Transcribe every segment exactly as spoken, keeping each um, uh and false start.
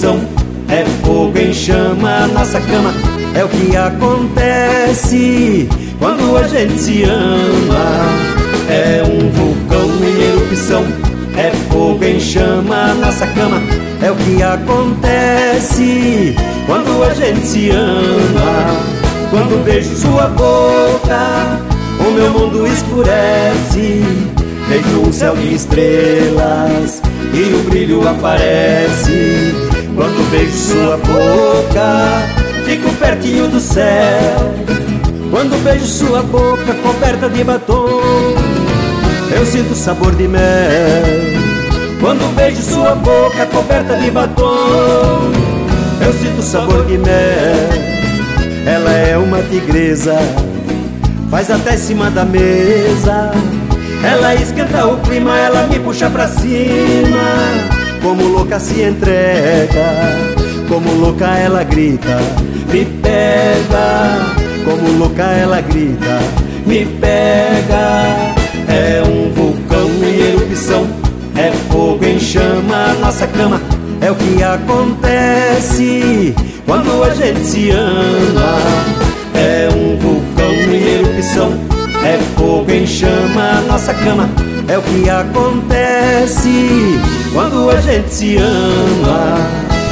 erupção, é fogo em chama, nossa cama. É o que acontece quando a gente se ama. É um vulcão em erupção, é fogo em chama, nossa cama. É o que acontece quando a gente se ama. Quando beijo sua boca, o meu mundo escurece. Vejo um céu de estrelas e o brilho aparece. Quando beijo sua boca, fico pertinho do céu. Quando beijo sua boca coberta de batom, eu sinto sabor de mel. Quando beijo sua boca coberta de batom, eu sinto sabor de mel. Ela é uma tigresa, faz até cima da mesa. Ela esquenta o clima, ela me puxa pra cima. Como louca se entrega, como louca ela grita, me pega. Como louca ela grita, me pega. É um vulcão em erupção, é fogo em chama, nossa cama. É o que acontece quando a gente se ama. É um vulcão em erupção, é fogo em chama, nossa cama. É o que acontece quando a gente se ama.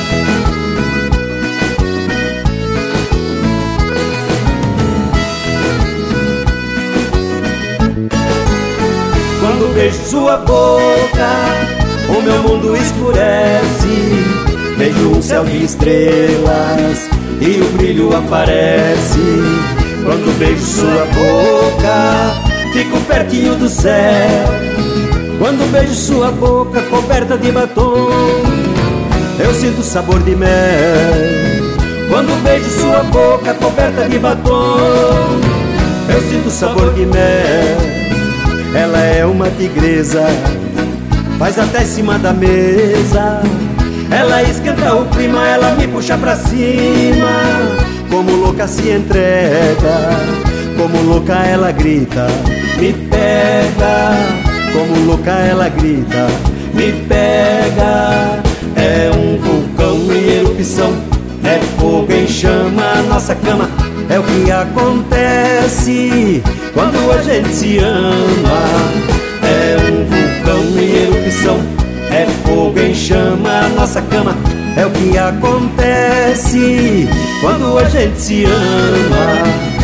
Quando beijo sua boca, o meu mundo escurece. Vejo um céu de estrelas e o brilho aparece. Quando beijo sua boca, fico pertinho do céu. Quando beijo sua boca coberta de batom, eu sinto sabor de mel. Quando beijo sua boca coberta de batom, eu sinto sabor de mel. Ela é uma tigresa, faz até cima da mesa. Ela esquenta o clima, ela me puxa pra cima. Como louca se entrega, como louca ela grita, me pega. Como louca ela grita, me pega. É um vulcão em erupção, é fogo em chama, nossa cama. É o que acontece quando a gente se ama. É um vulcão em erupção, é fogo em chama, nossa cama. É o que acontece quando a gente se ama.